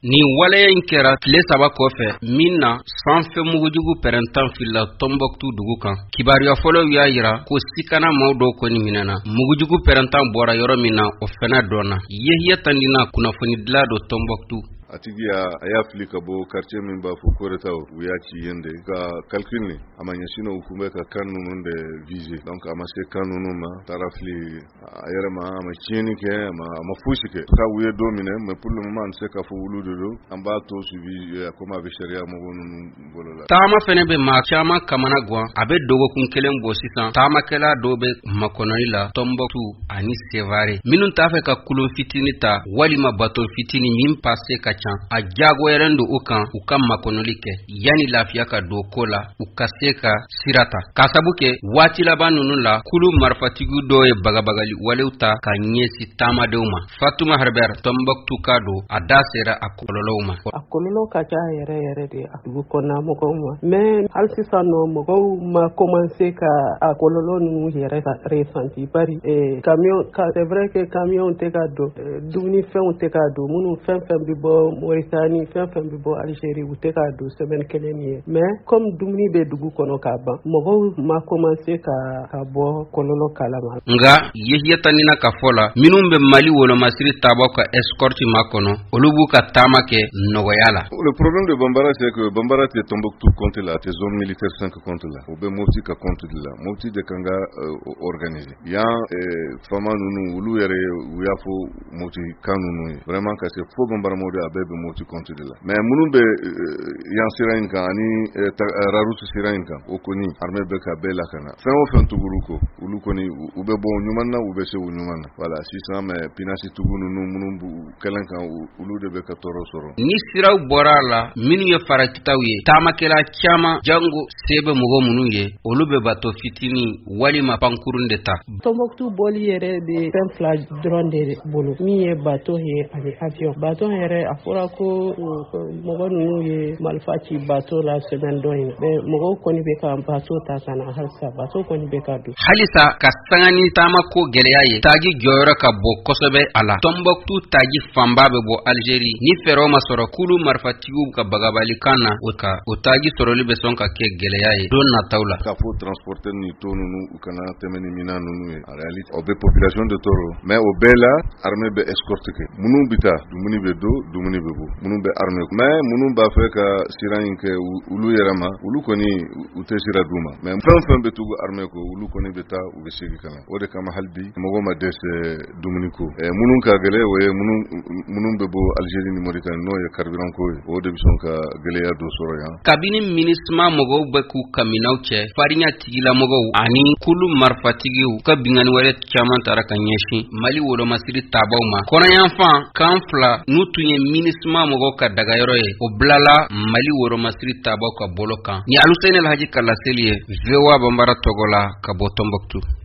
Ni waleya in kɛra tile 3 kɔfɛ min na sanfɛ mugujugu pɛrɛntan fila Tombouctou dugu kan. Kibaruya fɔlɔw y'a yira ko sikana maaw dɔw kɔni minɛna. Mugujugu pɛrɛntan bɔra yɔrɔ min na o fɛnɛ dɔnna. Yehiya tandina kunnafoni dila do Tombouctou. Atigiya a y'a fili ka bɔ quartier min b'a fɔ Koretaw u y'a ci yen de ka calcul ni a ma ɲɛsin u kun bɛ ka kan ninnu de viser donc a ma se kan ninnu ma taara fili a yɛrɛ ma a ma tiɲɛni kɛ a ma fosi kɛ ka u ye don minɛ mais pour le moment an tɛ se ka fɔ wulu de don an b'a to suivi comme a bɛ sariya mɔgɔw ninnu bolo la. Taama fɛnɛ bɛ maa caman kamana guwan a bɛ dɔgɔkun kelen bɔ sisan taamakɛla dɔw bɛ makɔnɔni la Tombouctou ani Sévaré minnu t'a fɛ ka kulon fitini ta walima bato fitini min passe ka a jagoyalen do u kan u ka makɔnɔli kɛ yani lafiya ka don ko la u ka se ka sirata ka sabu kɛ waati laban ninnu la kulu marifatigi dɔw ye bagabagali walew ta ka ɲɛsi taamadenw ma. Fatuma Herbert Tombouctou ka do a da sera a kɔlɔlɔw ma. A kɔlɔlɔ ka ca yɛrɛ de a dugu kɔnɔna mɔgɔw ma mais hali sisan nɔ mɔgɔw ma commencer ka a kɔlɔlɔ ninnu yɛrɛ ressentir bari c'est vrai que camion tɛ ka don dumunifɛnw tɛ ka don minnu fɛn bɛ bɔ Mauritanie fɛn bɛ bɔ Algérie u tɛ ka don semaine kelen ye mais comme dumuni bɛ dugu kɔnɔ ka ban mɔgɔw ma commencer ka bɔ kɔlɔlɔ kalama. Nga Yehiya tandina ka fɔ la minnu bɛ Mali wolomasiri taabɔ ka escorte ma kɔnɔ olu b'u ka taama kɛ nɔgɔya la. Le problème de Bambara c'est que Bambara tɛ Tombouctou compte la tɛ zone militaire 5 compte la o bɛ Mopti ka compte de la Mopti de kan ka organiser yan fama ninnu olu yɛrɛ u y'a fɔ Mopti kan ninnu ye vraiment ka se fo Bambara mɔde a bɛɛ bɛ Mopti compte de la mais minnu bɛ yan sira in kan ani Raroute sira in kan o kɔni armée bɛ ka bɛɛ lakana fɛn o fɛn tuguru ko olu kɔni u bɛ bɔ ɲuman na u bɛ se u ɲuman na voilà sisan mais pinasi tugu ninnu minnu kɛlɛ kan olu de bɛ ka tɔɔrɔ sɔrɔ. Ni siraw bɔra la minnu ye farakitaw ye taamakɛla caman jango sebe mɔgɔ minnu ye olu bɛ bato fitini walima pankurun de ta. Tombouctou bɔli yɛrɛ bɛ fɛn fila dɔrɔn de bolo min ye bato ye ani avion. Bato yɛrɛ a fɔra ko mɔgɔ ninnu ye marifa ci bato la semaine dɔ in mais mɔgɔw kɔni bɛ ka bato ta ka na halisa bato kɔni bɛ ka don. Halisa ka sanga ni taama ko gɛlɛya ye tagi jɔyɔrɔ ka bon kosɛbɛ a la. Tombouctou tagi fanba bɛ bɔ Algérie ni fɛɛrɛw ma sɔrɔ kulu marifatigiw ka bagabali kan na o tagi sɔrɔli bɛ sɔn ka kɛ gɛlɛya ye don nataw la. Ka fɔ transporteur ni to ninnu u kana tɛmɛ ni mina ninnu ye en réalité o bɛ population de tɔɔrɔ mais o bɛɛ la armée bɛ escorte kɛ minnu bɛ taa dumuni bɛ don dumuni bɛ bɔ minnu bɛ armée mais minnu b'a fɛ ka sira in kɛ olu yɛrɛ ma olu kɔni u tɛ sira d'u ma mais fɛn bɛ tugu armée ko olu kɔni bɛ taa u bɛ segin ka na o de kama hali bi mɔgɔ ma dɛsɛ dumuni ko minnu ka gɛlɛ o ye minnu bɛ bɔ Algérie ni Mauritanie n'o ye carburant ko ye o de bɛ sɔn ka gɛlɛya dɔ sɔrɔ yan. Kabini MINUSMA mɔgɔw bɛ k'u kaminaw cɛ farinya tigila mɔgɔw ani kulu marifatigiw ka bingani wɛrɛ caman taara ka ɲɛsin Mali wolomasiri taabaw ma kɔnɔyanfan kan fila n'u tun ye MINUSMA mɔgɔw ka dagayɔrɔ ye o bilala Mali wolomasiri taabaw ka bolo kan ni Aluseni Alhaji Kalaseli ye VOA Bambara tɔgɔ la ka bɔ Tombouctou.